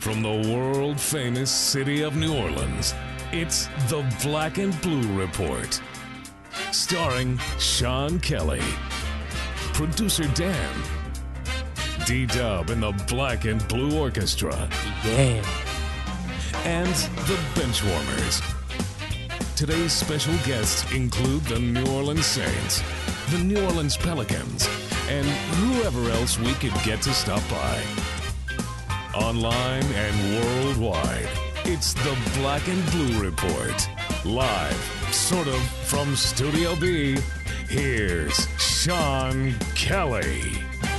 From the world-famous city of New Orleans, it's the Black and Blue Report. Starring Sean Kelly, producer Dan, D-Dub and the Black and Blue Orchestra. Yeah. And the Benchwarmers. Today's special guests include the New Orleans Saints, the New Orleans Pelicans, and whoever else we could get to stop by. Online and worldwide, it's the Black and Blue Report. Live, sort of, from Studio B, here's Sean Kelly.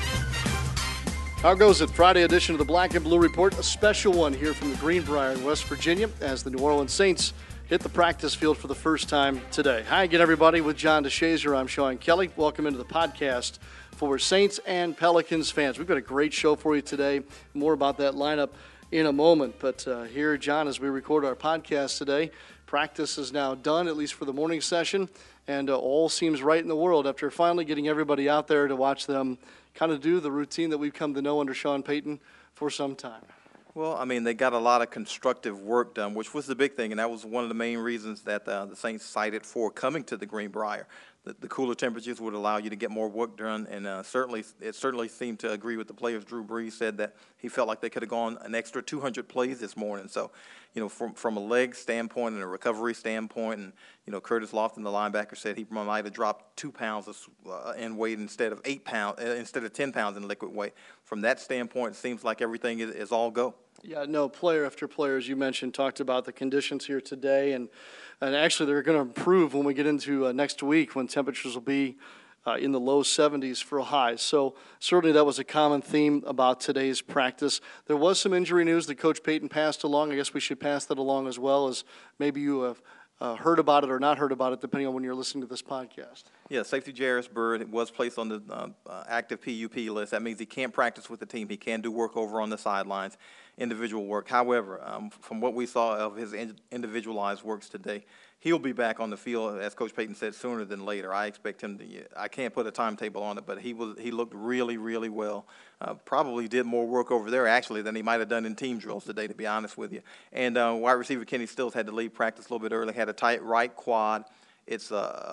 How goes it? Friday edition of the Black and Blue Report, a special one here from the Greenbrier in West Virginia as the New Orleans Saints hit the practice field for the first time today. Hi again, everybody. With John DeShazier, I'm Sean Kelly. Welcome into the podcast for Saints and Pelicans fans. We've got a great show for you today. More about that lineup in a moment. But here, John, as we record our podcast today, practice is now done, at least for the morning session, and all seems right in the world after finally getting everybody out there to watch them kind of do the routine that we've come to know under Sean Payton for some time. Well, I mean, they got a lot of constructive work done, which was the big thing, and that was one of the main reasons that the Saints cited for coming to the Greenbrier. The cooler temperatures would allow you to get more work done, and it certainly seemed to agree with the players. Drew Brees said that he felt like they could have gone an extra 200 plays this morning. So, you know, from a leg standpoint and a recovery standpoint, and, you know, Curtis Lofton, the linebacker, said he might have dropped 2 pounds in weight instead of 10 pounds in liquid weight. From that standpoint, it seems like everything is all go. Yeah, no, player after player, as you mentioned, talked about the conditions here today, and actually they're going to improve when we get into next week when temperatures will be in the low 70s for highs. So certainly that was a common theme about today's practice. There was some injury news that Coach Payton passed along. I guess we should pass that along as well, as maybe you have heard about it or not heard about it, depending on when you're listening to this podcast. Yeah, safety Jairus Byrd was placed on the active PUP list. That means he can't practice with the team. He can do work over on the sidelines, individual work. However, from what we saw of his individualized works today, he'll be back on the field, as Coach Payton said, sooner than later. I expect him to. I can't put a timetable on it, but he looked really, really well. Probably did more work over there, actually, than he might have done in team drills today, to be honest with you. And wide receiver Kenny Stills had to leave practice a little bit early, had a tight right quad. It's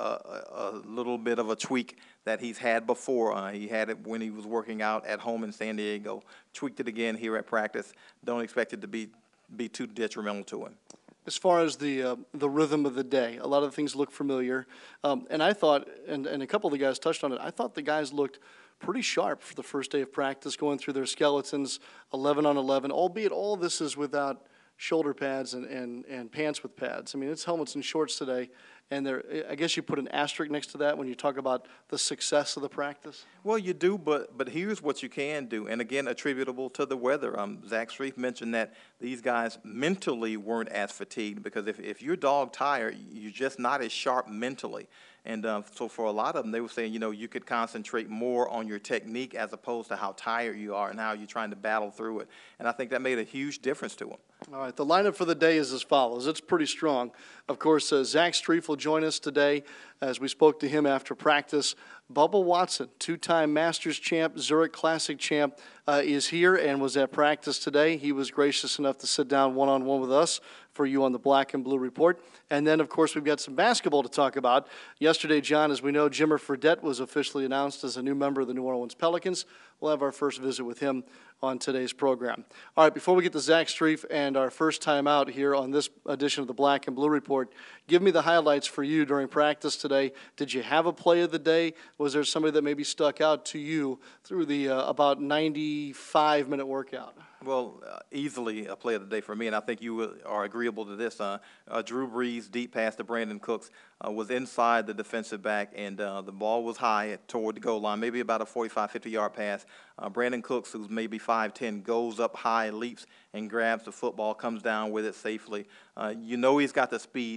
a little bit of a tweak that he's had before. He had it when he was working out at home in San Diego. Tweaked it again here at practice. Don't expect it to be too detrimental to him. As far as the rhythm of the day, a lot of things look familiar. And I thought, and a couple of the guys touched on it, I thought the guys looked pretty sharp for the first day of practice, going through their skeletons, 11 on 11, albeit all this is without shoulder pads and pants with pads. I mean, it's helmets and shorts today. And I guess you put an asterisk next to that when you talk about the success of the practice? Well, you do, but here's what you can do, and again, attributable to the weather. Zach Strief mentioned that these guys mentally weren't as fatigued, because if you're dog tired, you're just not as sharp mentally. And so for a lot of them, they were saying, you know, you could concentrate more on your technique as opposed to how tired you are and how you're trying to battle through it. And I think that made a huge difference to them. All right, the lineup for the day is as follows. It's pretty strong. Of course, Zach Strief will join us today as we spoke to him after practice. Bubba Watson, two-time Masters champ, Zurich Classic champ, is here and was at practice today. He was gracious enough to sit down one-on-one with us for you on the Black and Blue Report. And then, of course, we've got some basketball to talk about. Yesterday, John, as we know, Jimmer Fredette was officially announced as a new member of the New Orleans Pelicans. We'll have our first visit with him on today's program. All right, before we get to Zach Strief and our first time out here on this edition of the Black and Blue Report, give me the highlights for you during practice today. Did you have a play of the day? Was there somebody that maybe stuck out to you through the about 95-minute workout? Well, easily a play of the day for me, and I think you are agreeable to this. Drew Brees' deep pass to Brandon Cooks was inside the defensive back, and the ball was high toward the goal line, maybe about a 45, 50-yard pass. Brandon Cooks, who's maybe 5'10", goes up high, leaps, and grabs the football, comes down with it safely. You know he's got the speed.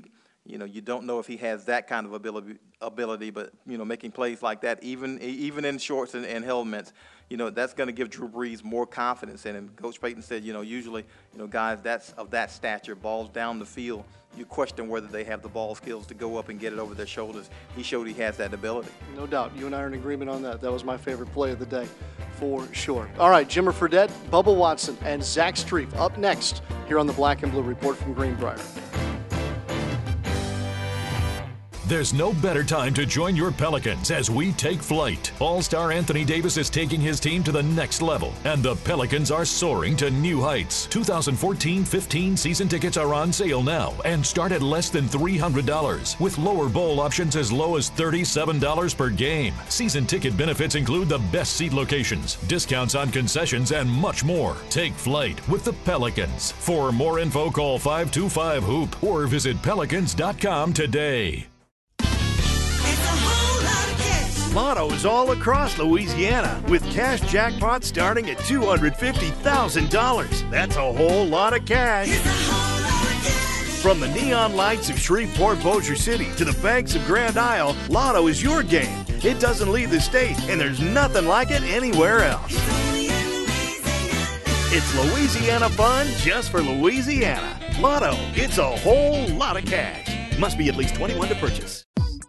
You don't know if he has that kind of ability, but, making plays like that, even in shorts and helmets, that's going to give Drew Brees more confidence in him. Coach Payton said, usually, guys that's of that stature, balls down the field, you question whether they have the ball skills to go up and get it over their shoulders. He showed he has that ability. No doubt. You and I are in agreement on that. That was my favorite play of the day, for sure. All right, Jimmer Fredette, Bubba Watson, and Zach Strief up next here on the Black and Blue Report from Greenbrier. There's no better time to join your Pelicans as we take flight. All-star Anthony Davis is taking his team to the next level, and the Pelicans are soaring to new heights. 2014-15 season tickets are on sale now and start at less than $300, with lower bowl options as low as $37 per game. Season ticket benefits include the best seat locations, discounts on concessions, and much more. Take flight with the Pelicans. For more info, call 525-HOOP or visit pelicans.com today. Lottos all across Louisiana with cash jackpots starting at $250,000. That's a whole lot of cash. From the neon lights of Shreveport, Bossier City to the banks of Grand Isle, Lotto is your game. It doesn't leave the state, and there's nothing like it anywhere else. It's Louisiana fun just for Louisiana. Lotto, it's a whole lot of cash. Must be at least 21 to purchase.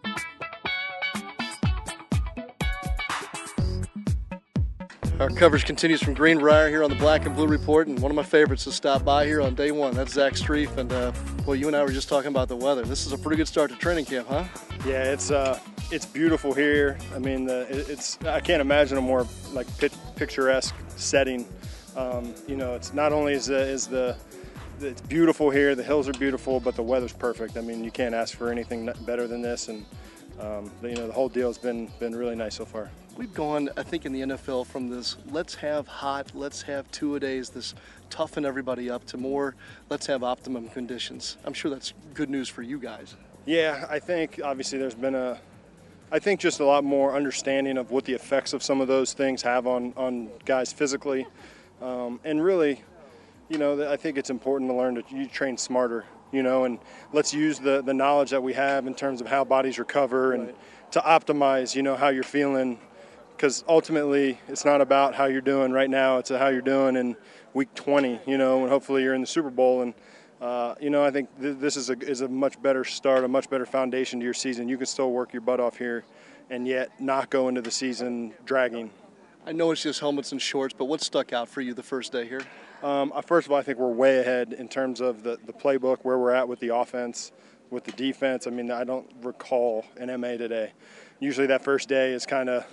Our coverage continues from Greenbrier here on the Black and Blue Report, and one of my favorites to stop by here on day one. That's Zach Strief, and well, you and I were just talking about the weather. This is a pretty good start to training camp, huh? Yeah, it's beautiful here. I mean, I can't imagine a more like picturesque setting. It's not only it's beautiful here, the hills are beautiful, but the weather's perfect. I mean, you can't ask for anything better than this, and the whole deal has been really nice so far. We've gone, I think, in the NFL from this let's have hot, let's have two-a-days, this toughen everybody up, to more let's have optimum conditions. I'm sure that's good news for you guys. Yeah, I think obviously there's been just a lot more understanding of what the effects of some of those things have on guys physically. And really, I think it's important to learn to train smarter, and let's use the knowledge that we have in terms of how bodies recover and to optimize, how you're feeling. Because ultimately, it's not about how you're doing right now. It's how you're doing in week 20, and hopefully you're in the Super Bowl. And, I think this is a much better start, a much better foundation to your season. You can still work your butt off here and yet not go into the season dragging. I know it's just helmets and shorts, but what stuck out for you the first day here? First of all, I think we're way ahead in terms of the playbook, where we're at with the offense, with the defense. I mean, I don't recall an MA today. Usually that first day is kind of,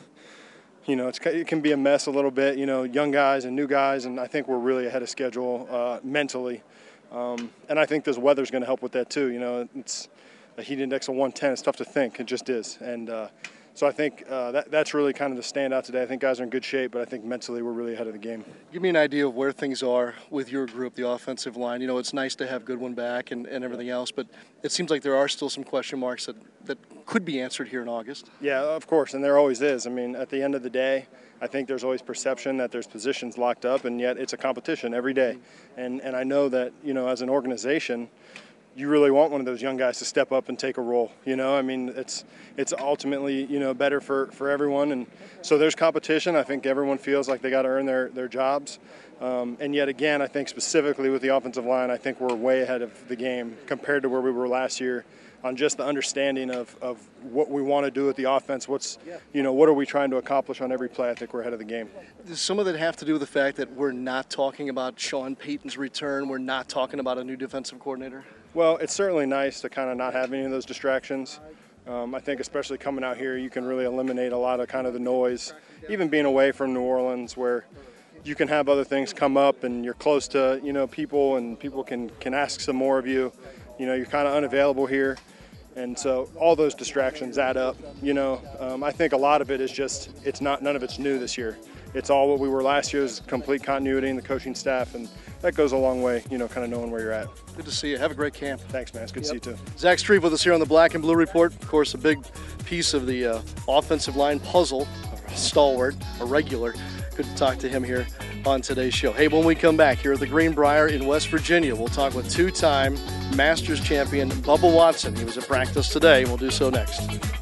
it can be a mess a little bit, young guys and new guys, and I think we're really ahead of schedule mentally. And I think this weather's going to help with that too. It's a heat index of 110. It's tough to think. It just is. And so I think that's really kind of the standout today. I think guys are in good shape, but I think mentally we're really ahead of the game. Give me an idea of where things are with your group, the offensive line. It's nice to have Goodwin back and everything else, but it seems like there are still some question marks that could be answered here in August. Yeah, of course, and there always is. I mean, at the end of the day, I think there's always perception that there's positions locked up, and yet it's a competition every day. And I know that, as an organization, you really want one of those young guys to step up and take a role. I mean, it's ultimately, better for everyone. And so there's competition. I think everyone feels like they got to earn their jobs. And yet again, I think specifically with the offensive line, I think we're way ahead of the game compared to where we were last year on just the understanding of what we want to do with the offense. What are we trying to accomplish on every play? I think we're ahead of the game. Does some of that have to do with the fact that we're not talking about Sean Payton's return? We're not talking about a new defensive coordinator? Well, it's certainly nice to kind of not have any of those distractions. I think especially coming out here, you can really eliminate a lot of kind of the noise, even being away from New Orleans, where you can have other things come up and you're close to, people, and people can ask some more of you. You're kind of unavailable here. And so all those distractions add up. I think a lot of it is just, none of it's new this year. It's all what we were last year, is complete continuity in the coaching staff, and that goes a long way, kind of knowing where you're at. Good to see you. Have a great camp. Thanks, man. It's good to see you too. Zach Strief with us here on the Black and Blue Report. Of course, a big piece of the offensive line puzzle, a stalwart, a regular. Good to talk to him here on today's show. Hey, when we come back here at the Greenbrier in West Virginia, we'll talk with two-time Masters champion Bubba Watson. He was at practice today. We'll do so next.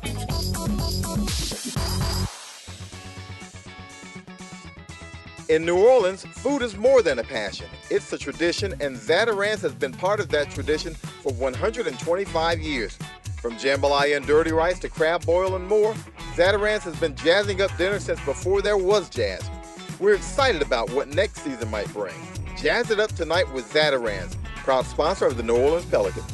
In New Orleans, food is more than a passion. It's a tradition, and Zatarain's has been part of that tradition for 125 years. From jambalaya and dirty rice to crab boil and more, Zatarain's has been jazzing up dinner since before there was jazz. We're excited about what next season might bring. Jazz it up tonight with Zatarain's, proud sponsor of the New Orleans Pelicans.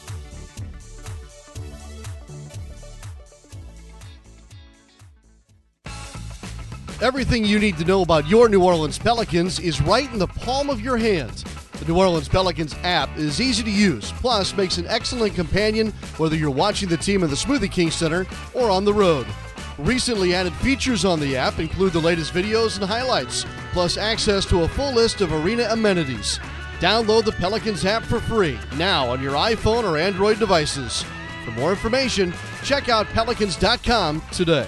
Everything you need to know about your New Orleans Pelicans is right in the palm of your hands. The New Orleans Pelicans app is easy to use, plus makes an excellent companion whether you're watching the team in the Smoothie King Center or on the road. Recently added features on the app include the latest videos and highlights, plus access to a full list of arena amenities. Download the Pelicans app for free now on your iPhone or Android devices. For more information, check out Pelicans.com today.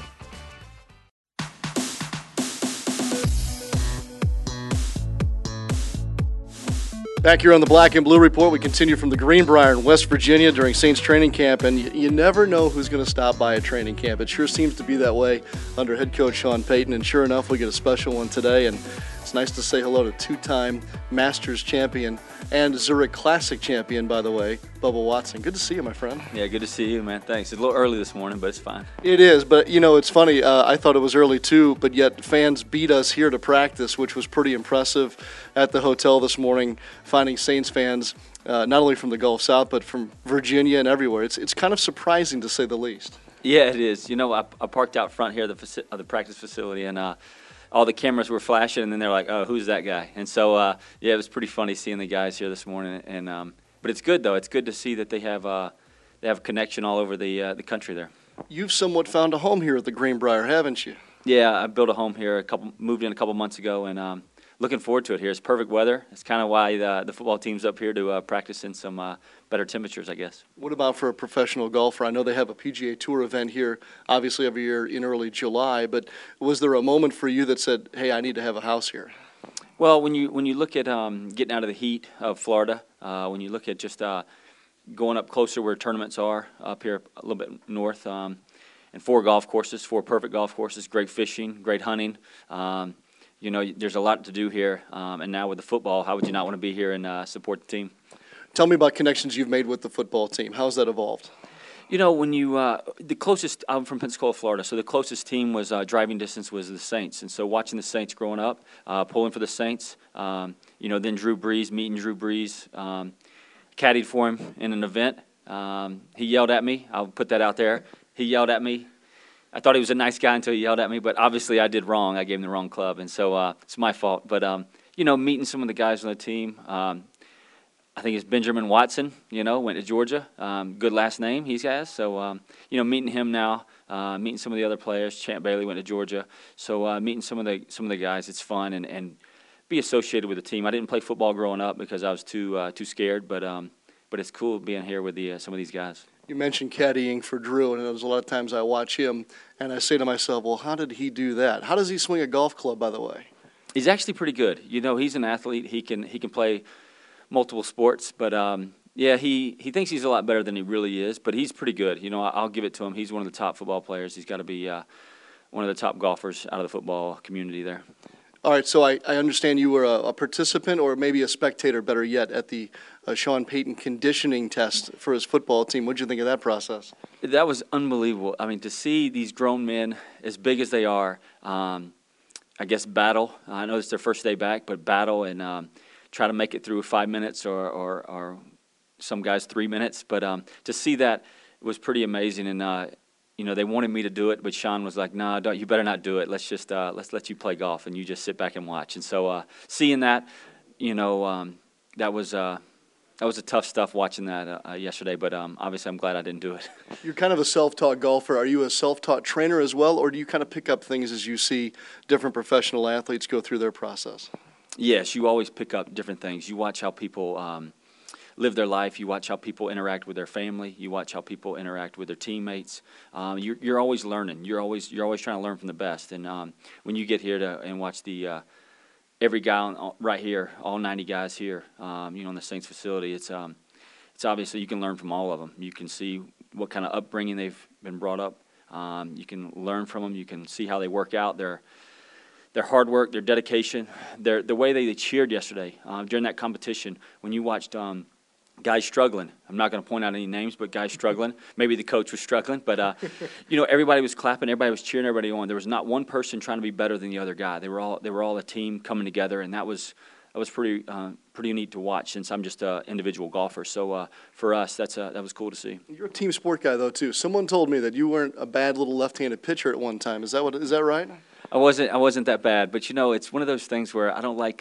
Back here on the Black and Blue Report, we continue from the Greenbrier in West Virginia during Saints training camp, and you never know who's going to stop by a training camp. It sure seems to be that way under head coach Sean Payton, and sure enough, we get a special one today, and it's nice to say hello to two-time Masters champion and Zurich Classic champion, by the way, Bubba Watson. Good to see you, my friend. Yeah, good to see you, man. Thanks. It's a little early this morning, but it's fine. It is, but, you know, it's funny. I thought it was early, too, but yet fans beat us here to practice, which was pretty impressive at the hotel this morning, finding Saints fans not only from the Gulf South, but from Virginia and everywhere. It's kind of surprising, to say the least. Yeah, it is. You know, I parked out front here of the practice facility, and all the cameras were flashing, and then they're like, "Oh, who's that guy?" And so, yeah, it was pretty funny seeing the guys here this morning. And but it's good though. It's good to see that they have a connection all over the country there. You've somewhat found a home here at the Greenbrier, haven't you? Yeah, I built a home here. Moved in a couple months ago, and looking forward to it here. It's perfect weather. It's kind of why the football team's up here to practice in some better temperatures, I guess. What about for a professional golfer? I know they have a PGA Tour event here, obviously every year in early July, but was there a moment for you that said, hey, I need to have a house here? Well, when you look at getting out of the heat of Florida, when you look at just going up closer where tournaments are, up here a little bit north, and 4 perfect golf courses, great fishing, great hunting. You know, there's a lot to do here, and now with the football, how would you not want to be here and support the team? Tell me about connections you've made with the football team. How's that evolved? You know, when you the closest, I'm from Pensacola, Florida, so the closest team was driving distance was the Saints, and so watching the Saints growing up, pulling for the Saints, you know, then meeting Drew Brees, caddied for him in an event. He yelled at me. I'll put that out there. He yelled at me. I thought he was a nice guy until he yelled at me, but obviously I did wrong. I gave him the wrong club, and so it's my fault. But, you know, meeting some of the guys on the team, I think it's Benjamin Watson, you know, went to Georgia. Good last name he has. So, you know, meeting him now, meeting some of the other players. Champ Bailey went to Georgia. So meeting some of the guys, it's fun and be associated with the team. I didn't play football growing up because I was too scared, but it's cool being here with some of these guys. You mentioned caddying for Drew, and there's a lot of times I watch him, and I say to myself, well, how did he do that? How does he swing a golf club, by the way? He's actually pretty good. You know, he's an athlete. He can play multiple sports, but yeah, he thinks he's a lot better than he really is, but he's pretty good. You know, I'll give it to him. He's one of the top football players. He's got to be one of the top golfers out of the football community there. All right, so I understand you were a participant or maybe a spectator, better yet, at the Sean Payton conditioning test for his football team. What did you think of that process? That was unbelievable. I mean, to see these grown men, as big as they are, I guess battle. I know it's their first day back, but battle and try to make it through 5 minutes or some guys 3 minutes. But to see that was pretty amazing. And, you know, they wanted me to do it, but Sean was like, "No, don't. You better not do it. Let's just let's let you play golf, and you just sit back and watch." And so seeing that, you know, that was tough stuff watching that yesterday. But obviously, I'm glad I didn't do it. You're kind of a self-taught golfer. Are you a self-taught trainer as well, or do you kind of pick up things as you see different professional athletes go through their process? Yes, you always pick up different things. You watch how people live their life. You watch how people interact with their family. You watch how people interact with their teammates. You're always learning. You're always trying to learn from the best. And when you get here and watch the every guy right here, all 90 guys here, in the Saints facility. It's obviously you can learn from all of them. You can see what kind of upbringing they've been brought up. You can learn from them. You can see how they work out, their hard work, their dedication, the way they cheered yesterday during that competition. When you watched guys struggling, I'm not going to point out any names, but guys struggling. Maybe the coach was struggling, but everybody was clapping, everybody was cheering everybody on. There was not one person trying to be better than the other guy. They were all a team coming together, and that was pretty neat to watch, since I'm just an individual golfer. So for us, that was cool to see. You're a team sport guy though too. Someone told me that you weren't a bad little left-handed pitcher at one time. Is that right? I wasn't that bad, but it's one of those things where I don't like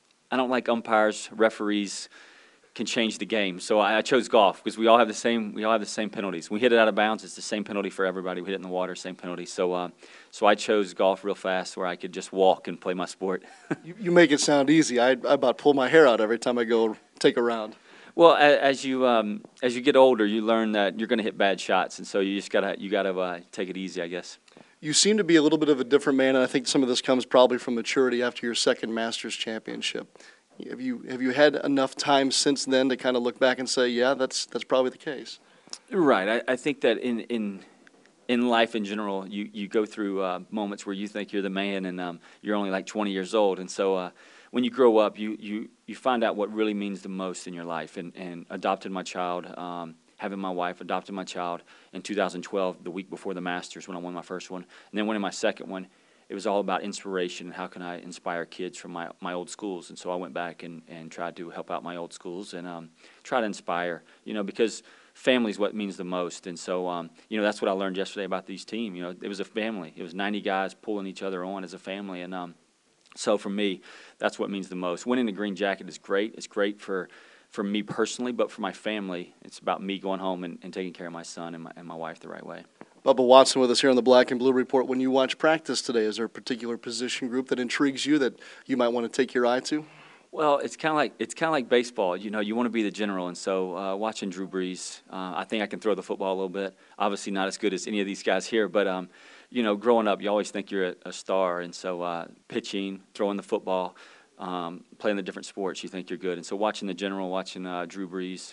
umpires, referees can change the game. So I chose golf because we all have the same penalties. When we hit it out of bounds, it's the same penalty for everybody. We hit it in the water, same penalty. So I chose golf real fast, where I could just walk and play my sport. You make it sound easy. I about pull my hair out every time I go take a round. Well, as you get older, you learn that you're going to hit bad shots, and so you just gotta take it easy, I guess. You seem to be a little bit of a different man, and I think some of this comes probably from maturity after your second Masters championship. Have you had enough time since then to kind of look back and say, yeah, that's probably the case? Right. I think that in life in general, you go through moments where you think you're the man, and you're only like 20 years old, and so when you grow up, you find out what really means the most in your life. And adopted my child, having my wife, adopted my child in 2012, the week before the Masters when I won my first one, and then winning my second one. It was all about inspiration and how can I inspire kids from my old schools. And so I went back and tried to help out my old schools and try to inspire, because family is what means the most. And so, that's what I learned yesterday about these team. It was a family. It was 90 guys pulling each other on as a family. And so for me, that's what means the most. Winning the green jacket is great. It's great for me personally, but for my family, it's about me going home and taking care of my son and my wife the right way. Bubba Watson with us here on the Black and Blue Report. When you watch practice today, is there a particular position group that intrigues you that you might want to take your eye to? Well, it's kind of like baseball. You want to be the general, and so watching Drew Brees, I think I can throw the football a little bit. Obviously, not as good as any of these guys here, but growing up, you always think you're a star, and so pitching, throwing the football, playing the different sports, you think you're good. And so watching the general, watching Drew Brees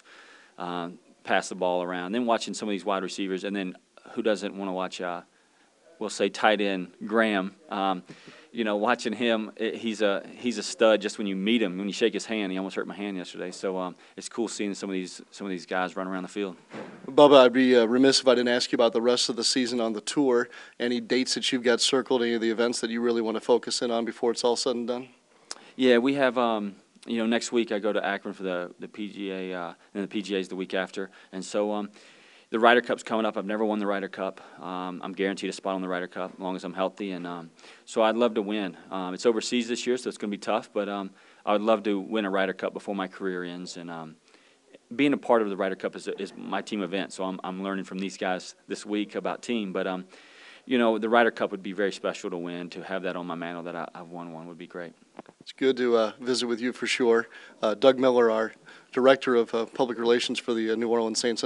pass the ball around, then watching some of these wide receivers, and then who doesn't want to watch, we'll say tight end Graham. Watching him, he's a stud just when you meet him. When you shake his hand, he almost hurt my hand yesterday. So it's cool seeing some of these guys run around the field. Bubba, I'd be remiss if I didn't ask you about the rest of the season on the tour. Any dates that you've got circled, any of the events that you really want to focus in on before it's all said and done? Yeah, we have, next week I go to Akron for the PGA, and the PGA is the week after. And so the Ryder Cup's coming up. I've never won the Ryder Cup. I'm guaranteed a spot on the Ryder Cup as long as I'm healthy, and so I'd love to win. It's overseas this year, so it's going to be tough, but I would love to win a Ryder Cup before my career ends. And being a part of the Ryder Cup is my team event, so I'm learning from these guys this week about team. But the Ryder Cup would be very special to win. To have that on my mantle that I've won one would be great. It's good to visit with you for sure. Doug Miller, our director of public relations for the New Orleans Saints,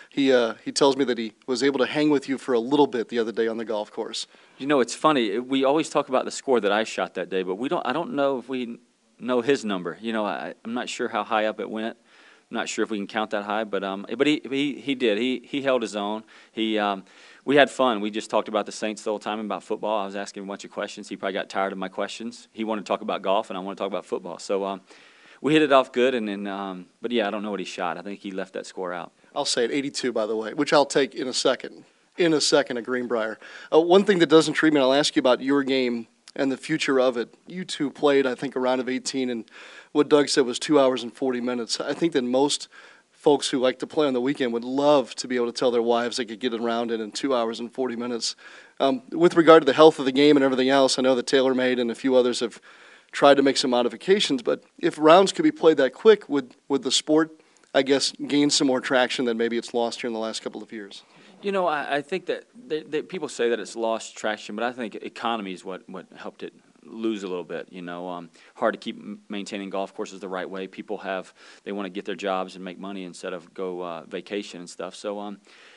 he tells me that he was able to hang with you for a little bit the other day on the golf course. It's funny. We always talk about the score that I shot that day, but I don't know if we know his number. I'm not sure how high up it went. I'm not sure if we can count that high, but he did. He held his own. We had fun. We just talked about the Saints the whole time, about football. I was asking him a bunch of questions. He probably got tired of my questions. He wanted to talk about golf, and I want to talk about football. So we hit it off good, and then, but yeah, I don't know what he shot. I think he left that score out. I'll say it, 82, by the way, which I'll take in a second. At Greenbrier. One thing that does intrigue me, and I'll ask you about your game and the future of it. You two played, I think, a round of 18, and what Doug said was 2 hours and 40 minutes. I think that most folks who like to play on the weekend would love to be able to tell their wives they could get around it in 2 hours and 40 minutes. With regard to the health of the game and everything else, I know that TaylorMade and a few others have tried to make some modifications, but if rounds could be played that quick, would the sport, I guess, gain some more traction than maybe it's lost here in the last couple of years? I think that people say that it's lost traction, but I think economy is what helped it lose a little bit. Hard to keep maintaining golf courses the right way. People they want to get their jobs and make money instead of go vacation and stuff. So,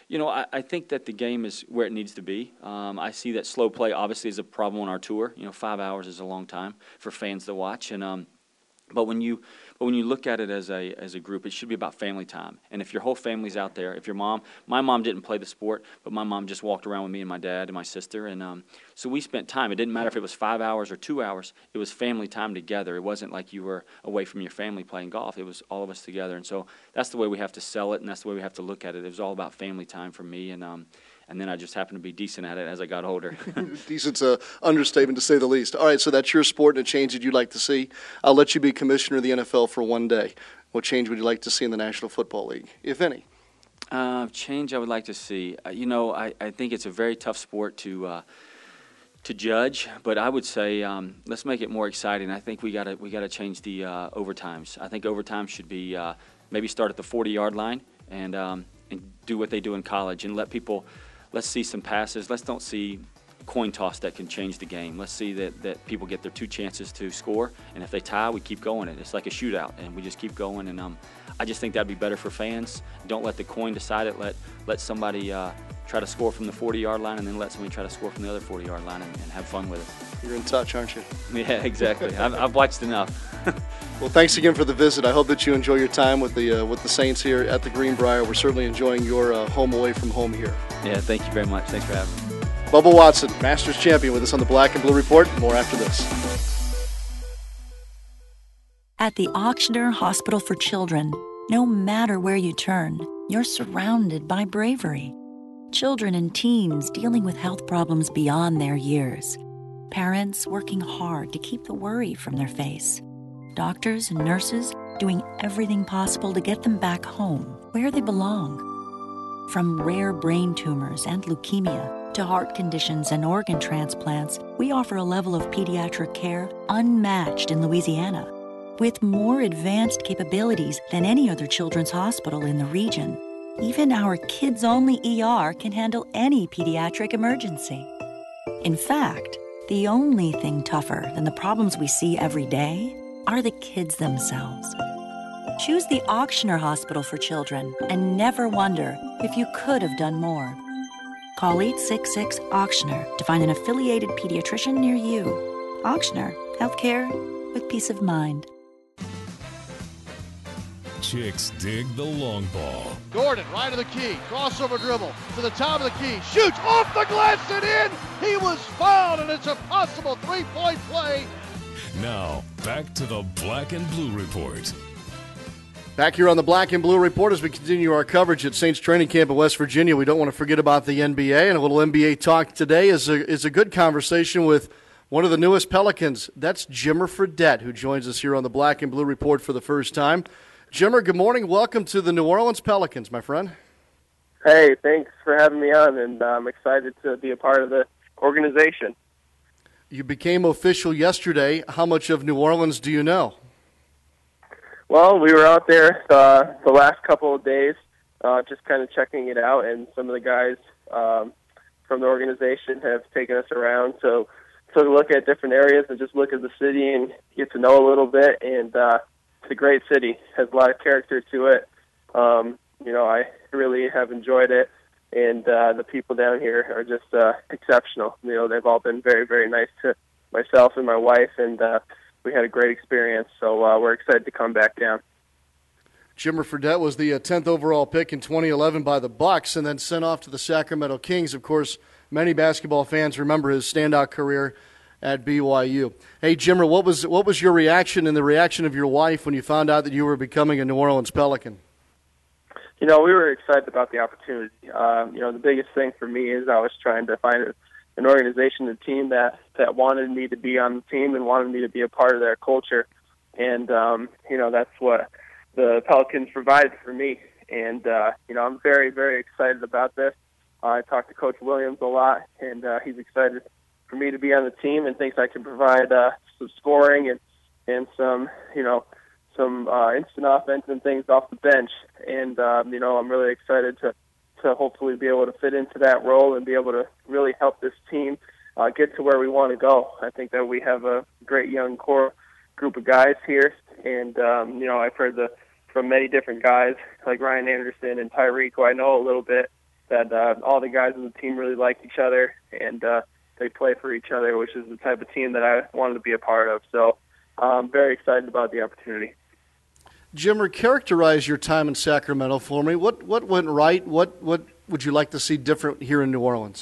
I think that the game is where it needs to be. I see that slow play obviously is a problem on our tour. 5 hours is a long time for fans to watch, and but when you look at it as a group, it should be about family time. And if your whole family's out there, if my mom didn't play the sport, but my mom just walked around with me and my dad and my sister, and so we spent time. It didn't matter if it was 5 hours or 2 hours. It was family time together. It wasn't like you were away from your family playing golf. It was all of us together. And so that's the way we have to sell it, and that's the way we have to look at it. It was all about family time for me, and then I just happened to be decent at it as I got older. Decent's an understatement to say the least. All right, so that's your sport and a change that you'd like to see. I'll let you be commissioner of the NFL for one day. What change would you like to see in the National Football League, if any? Change I would like to see. I think it's a very tough sport to judge, but I would say let's make it more exciting. I think we gotta change the overtimes. I think overtime should be maybe start at the 40-yard line and do what they do in college and let people. Let's see some passes. Let's don't see coin toss that can change the game. Let's see that people get their 2 chances to score, and if they tie, we keep going. It's like a shootout, and we just keep going. And I just think that'd be better for fans. Don't let the coin decide it. Let somebody try to score from the 40-yard line, and then let somebody try to score from the other 40-yard line and have fun with it. You're in touch, aren't you? Yeah, exactly. I've watched enough. Well, thanks again for the visit. I hope that you enjoy your time with the Saints here at the Greenbrier. We're certainly enjoying your home away from home here. Yeah, thank you very much. Thanks for having me. Bubba Watson, Masters champion, with us on the Black and Blue Report. More after this. At the Auctioner Hospital for Children, no matter where you turn, you're surrounded by bravery. Children and teens dealing with health problems beyond their years. Parents working hard to keep the worry from their face. Doctors and nurses doing everything possible to get them back home, where they belong. From rare brain tumors and leukemia to heart conditions and organ transplants, we offer a level of pediatric care unmatched in Louisiana, with more advanced capabilities than any other children's hospital in the region. Even our kids-only ER can handle any pediatric emergency. In fact, the only thing tougher than the problems we see every day are the kids themselves. Choose the Auctioner Hospital for Children and never wonder if you could have done more. Call 866-AUCTIONER to find an affiliated pediatrician near you. Auctioner, healthcare with peace of mind. Chicks dig the long ball. Gordon, right of the key, crossover dribble to the top of the key, shoots off the glass and in. He was fouled, and it's a possible three-point play. Now, back to the Black and Blue Report. Back here on the Black and Blue Report as we continue our coverage at Saints Training Camp in West Virginia. We don't want to forget about the NBA, and a little NBA talk today is a good conversation with one of the newest Pelicans. That's Jimmer Fredette, who joins us here on the Black and Blue Report for the first time. Jimmer, good morning. Welcome to the New Orleans Pelicans, my friend. Hey, thanks for having me on, and I'm excited to be a part of the organization. You became official yesterday. How much of New Orleans do you know? Well, we were out there the last couple of days just kind of checking it out, and some of the guys from the organization have taken us around to look at different areas and just look at the city and get to know a little bit. And it's a great city, has a lot of character to it. I really have enjoyed it, and the people down here are just exceptional. They've all been very, very nice to myself and my wife, and we had a great experience, so we're excited to come back down. Jimmer Fredette was the 10th overall pick in 2011 by the Bucks and then sent off to the Sacramento Kings. Of course, many basketball fans remember his standout career at BYU. Hey, Jimmer, what was your reaction and the reaction of your wife when you found out that you were becoming a New Orleans Pelican? We were excited about the opportunity. The biggest thing for me is I was trying to find an organization, a team that wanted me to be on the team and wanted me to be a part of their culture. And, that's what the Pelicans provided for me. And, I'm very, very excited about this. I talked to Coach Williams a lot, and he's excited for me to be on the team and thinks I can provide some scoring and some, some instant offense and things off the bench. And, I'm really excited to hopefully be able to fit into that role and be able to really help this team get to where we want to go. I think that we have a great young core group of guys here. And, I've heard from many different guys like Ryan Anderson and Tyreek, who I know a little bit. that all the guys on the team really like each other, and they play for each other, which is the type of team that I wanted to be a part of. So I'm very excited about the opportunity. Jimmer, characterize your time in Sacramento for me. What went right? What would you like to see different here in New Orleans?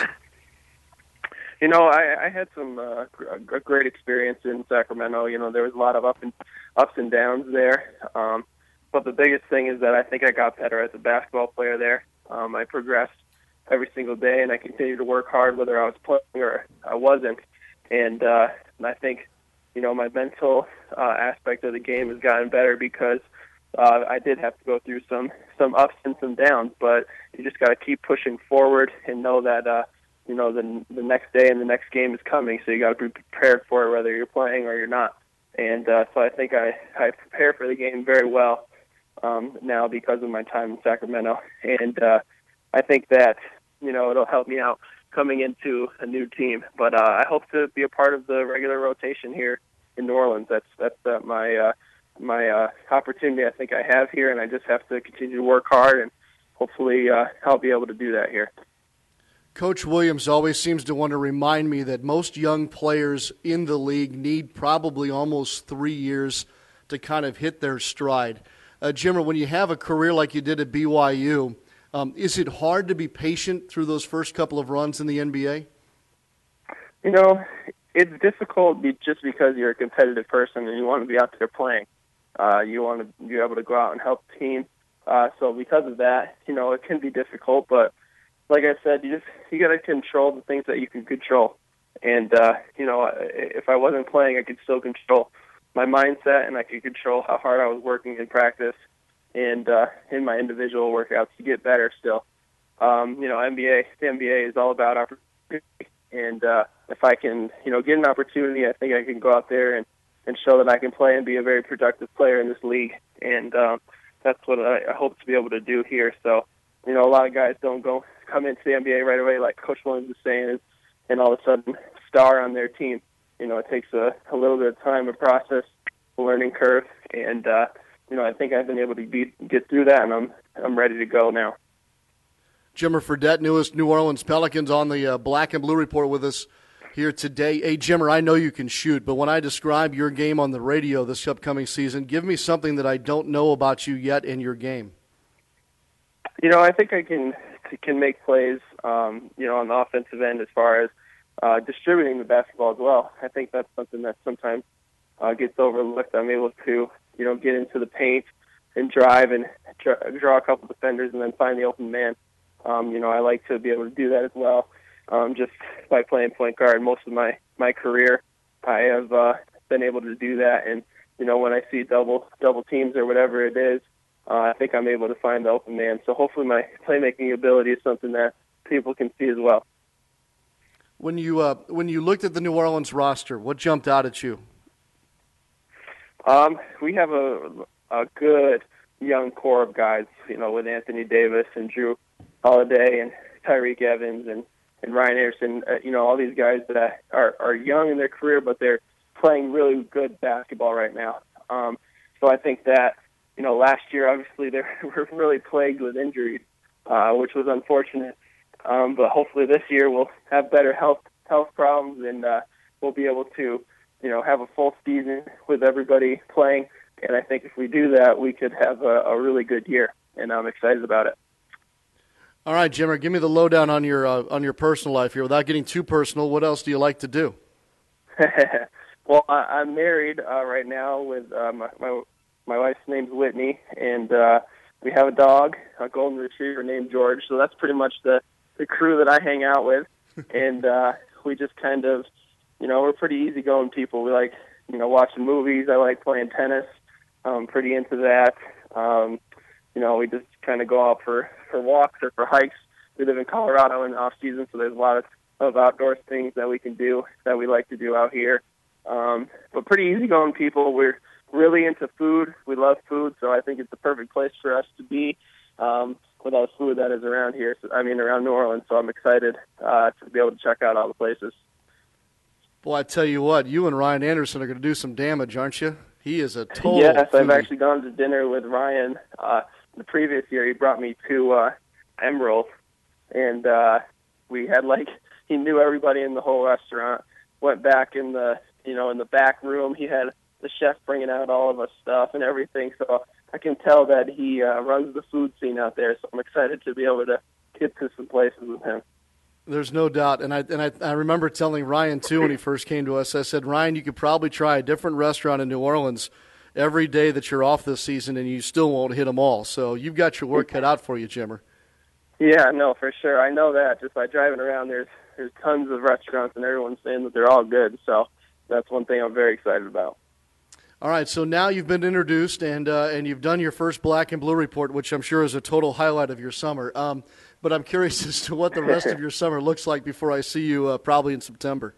You know, I had some a great experience in Sacramento. You know, there was a lot of ups and downs there. But the biggest thing is that I think I got better as a basketball player there. I progressed every single day, and I continued to work hard whether I was playing or I wasn't. And I think, you know, my mental aspect of the game has gotten better because I did have to go through some ups and some downs, but you just got to keep pushing forward and know that you know, the next day and the next game is coming, so you got to be prepared for it whether you're playing or you're not. And so I think I prepare for the game very well now because of my time in Sacramento. And I think that, you know, it'll help me out coming into a new team. But I hope to be a part of the regular rotation here in New Orleans. That's my opportunity I think I have here, and I just have to continue to work hard, and hopefully I'll be able to do that here. Coach Williams always seems to want to remind me that most young players in the league need probably almost 3 years to kind of hit their stride. Jimmer, when you have a career like you did at BYU, is it hard to be patient through those first couple of runs in the NBA? You know, it's difficult just because you're a competitive person and you want to be out there playing. You want to be able to go out and help the team. So because of that, you know, it can be difficult, but like I said, you got to control the things that you can control. And, you know, if I wasn't playing, I could still control my mindset, and I could control how hard I was working in practice and in my individual workouts to get better still. You know, the NBA is all about opportunity. And if I can, you know, get an opportunity, I think I can go out there and show that I can play and be a very productive player in this league. And that's what I hope to be able to do here. So, you know, a lot of guys don't come into the NBA right away, like Coach Williams was saying, and all of a sudden star on their team. You know, it takes a little bit of time, a process, a learning curve, and you know, I think I've been able to get through that, and I'm ready to go now. Jimmer Fredette, newest New Orleans Pelicans, on the Black and Blue Report with us here today. Hey, Jimmer, I know you can shoot, but when I describe your game on the radio this upcoming season, give me something that I don't know about you yet in your game. You know, I think I can make plays, you know, on the offensive end as far as distributing the basketball as well. I think that's something that sometimes gets overlooked. I'm able to, you know, get into the paint and drive and draw a couple defenders and then find the open man. You know, I like to be able to do that as well. Just by playing point guard most of my career, I have been able to do that. And, you know, when I see double teams or whatever it is, I think I'm able to find the open man. So hopefully my playmaking ability is something that people can see as well. When you looked at the New Orleans roster, what jumped out at you? We have a good young core of guys, you know, with Anthony Davis and Drew Holiday and Tyreek Evans and Ryan Anderson, you know, all these guys that are young in their career, but they're playing really good basketball right now. So I think that, you know, last year, obviously, they were really plagued with injuries, which was unfortunate. But hopefully this year we'll have better health problems, and we'll be able to, you know, have a full season with everybody playing. And I think if we do that, we could have a really good year, and I'm excited about it. All right, Jimmer, give me the lowdown on your personal life here. Without getting too personal, what else do you like to do? Well, I'm married right now with my wife's name's Whitney, and we have a dog, a golden retriever named George. So that's pretty much the crew that I hang out with. And we just kind of, you know, we're pretty easygoing people. We like, you know, watching movies. I like playing tennis. I'm pretty into that. You know, we just kind of go out for walks or for hikes. We live in Colorado in the off season, so there's a lot of outdoor things that we can do that we like to do out here. But pretty easygoing people. We're really into food. We love food, so I think it's the perfect place for us to be with all the food that is around here. Around New Orleans. So I'm excited to be able to check out all the places. Boy, I tell you what, you and Ryan Anderson are going to do some damage, aren't you? He is a total Yes, foodie. I've actually gone to dinner with Ryan the previous year. He brought me to Emerald, and we had he knew everybody in the whole restaurant. Went back in the back room. He had the chef bringing out all of us stuff and everything. So I can tell that he runs the food scene out there. So I'm excited to be able to get to some places with him. There's no doubt, and I remember telling Ryan too when he first came to us. I said, Ryan, you could probably try a different restaurant in New Orleans every day that you're off this season, and you still won't hit them all. So you've got your work cut out for you, Jimmer. Yeah, no, for sure. I know that just by driving around. There's tons of restaurants, and everyone's saying that they're all good. So that's one thing I'm very excited about. All right, so now you've been introduced, and you've done your first Black and Blue report, which I'm sure is a total highlight of your summer. But I'm curious as to what the rest of your summer looks like before I see you probably in September.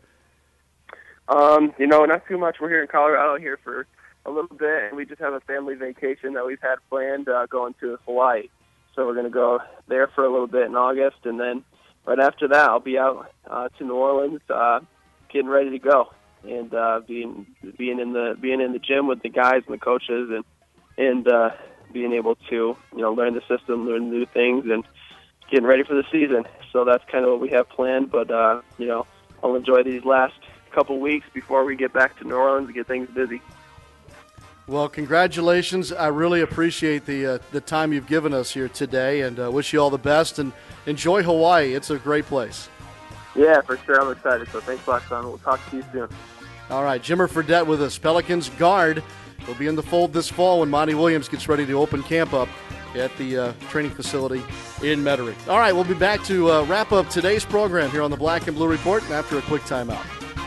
Not too much. We're here in Colorado here for a little bit, and we just have a family vacation that we've had planned going to Hawaii. So we're going to go there for a little bit in August, and then right after that I'll be out to New Orleans getting ready to go and being in the gym with the guys and the coaches and being able to learn the system, learn new things, and getting ready for the season. So that's kind of what we have planned. But I'll enjoy these last couple weeks before we get back to New Orleans to get things busy. Well, congratulations. I really appreciate the time you've given us here today, and wish you all the best, and enjoy Hawaii. It's a great place. Yeah, for sure. I'm excited. So thanks a lot, son. We'll talk to you soon. All right, Jimmer Fredette with us. Pelicans guard will be in the fold this fall when Monty Williams gets ready to open camp up at the training facility in Metairie. All right, we'll be back to wrap up today's program here on the Black and Blue Report after a quick timeout.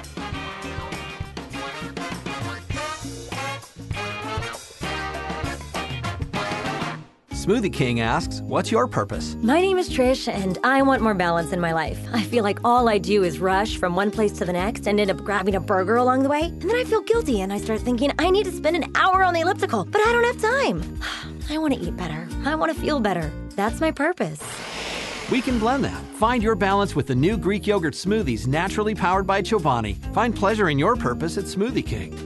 Smoothie King asks, what's your purpose? My name is Trish, and I want more balance in my life. I feel like all I do is rush from one place to the next and end up grabbing a burger along the way. And then I feel guilty, and I start thinking I need to spend an hour on the elliptical, but I don't have time. I want to eat better. I want to feel better. That's my purpose. We can blend that. Find your balance with the new Greek yogurt smoothies naturally powered by Chobani. Find pleasure in your purpose at Smoothie King.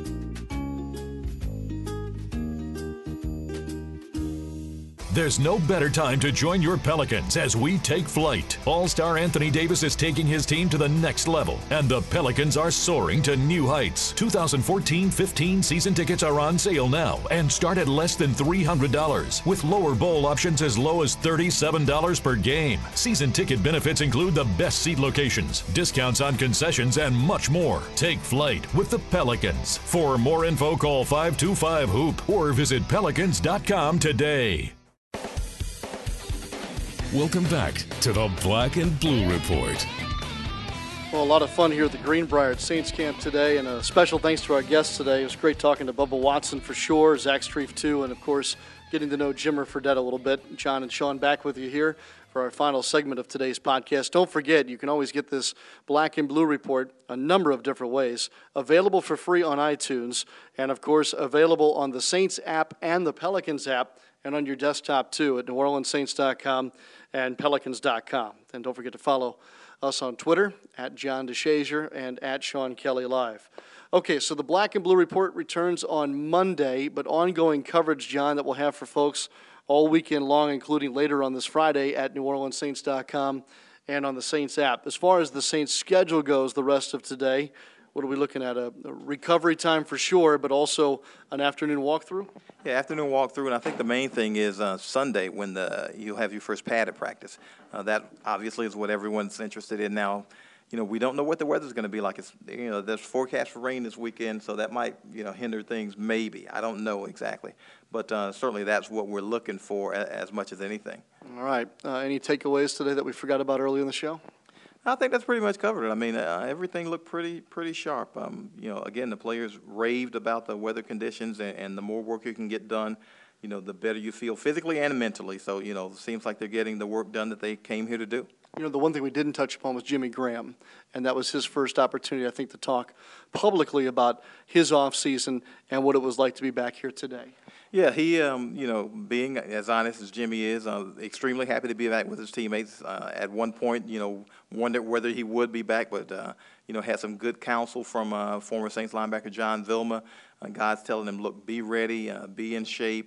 There's no better time to join your Pelicans as we take flight. All-Star Anthony Davis is taking his team to the next level, and the Pelicans are soaring to new heights. 2014-15 season tickets are on sale now and start at less than $300, with lower bowl options as low as $37 per game. Season ticket benefits include the best seat locations, discounts on concessions, and much more. Take flight with the Pelicans. For more info, call 525-HOOP or visit pelicans.com today. Welcome back to the Black and Blue Report. Well, a lot of fun here at the Greenbrier at Saints Camp today, and a special thanks to our guests today. It was great talking to Bubba Watson for sure, Zach Strief too, and of course getting to know Jimmer Fredette a little bit. John and Sean back with you here for our final segment of today's podcast. Don't forget, you can always get this Black and Blue Report a number of different ways. Available for free on iTunes, and of course available on the Saints app and the Pelicans app, and on your desktop too at NewOrleansSaints.com and Pelicans.com. And don't forget to follow us on Twitter at John DeShazier and at Sean Kelly Live. Okay, so the Black and Blue Report returns on Monday, but ongoing coverage, John, that we'll have for folks all weekend long, including later on this Friday at NewOrleansSaints.com and on the Saints app. As far as the Saints schedule goes the rest of today, what are we looking at? A recovery time for sure, but also an afternoon walkthrough? Yeah, afternoon walkthrough, and I think the main thing is Sunday when you'll have your first padded practice. That obviously is what everyone's interested in now. We don't know what the weather's going to be like. There's forecast for rain this weekend, so that might, hinder things maybe. I don't know exactly. But certainly that's what we're looking for as much as anything. All right. Any takeaways today that we forgot about early in the show? I think that's pretty much covered it. I mean, everything looked pretty sharp. Again, the players raved about the weather conditions, and the more work you can get done, the better you feel physically and mentally. So, it seems like they're getting the work done that they came here to do. The one thing we didn't touch upon was Jimmy Graham, and that was his first opportunity, I think, to talk publicly about his offseason and what it was like to be back here today. Yeah, he, being as honest as Jimmy is, extremely happy to be back with his teammates. At one point, wondered whether he would be back, but, had some good counsel from former Saints linebacker John Vilma. God's telling him, look, be ready, be in shape.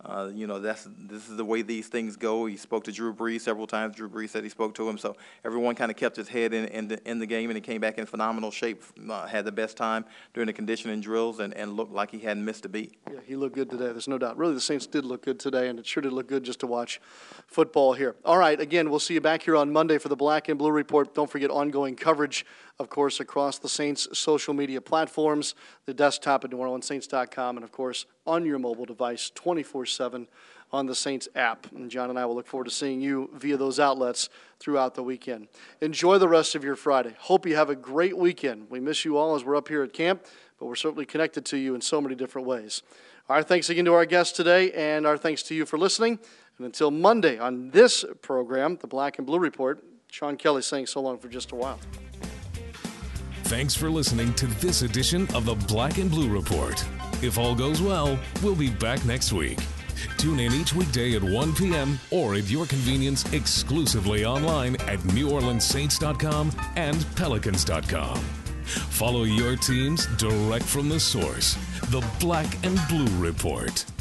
This is the way these things go. He spoke to Drew Brees several times. Drew Brees said he spoke to him. So everyone kind of kept his head in the game, and he came back in phenomenal shape, had the best time during the conditioning drills, and looked like he hadn't missed a beat. Yeah, he looked good today. There's no doubt. Really, the Saints did look good today, and it sure did look good just to watch football here. All right, again, we'll see you back here on Monday for the Black and Blue Report. Don't forget ongoing coverage, of course, across the Saints' social media platforms, the desktop at NewOrleansSaints.com, and, of course, on your mobile device 24/7 on the Saints app. And John and I will look forward to seeing you via those outlets throughout the weekend. Enjoy the rest of your Friday. Hope you have a great weekend. We miss you all as we're up here at camp, but we're certainly connected to you in so many different ways. Our thanks again to our guests today, and our thanks to you for listening. And until Monday on this program, the Black and Blue Report, Sean Kelly saying so long for just a while. Thanks for listening to this edition of the Black and Blue Report. If all goes well, we'll be back next week. Tune in each weekday at 1 p.m. or at your convenience exclusively online at NewOrleansSaints.com and Pelicans.com. Follow your teams direct from the source, the Black and Blue Report.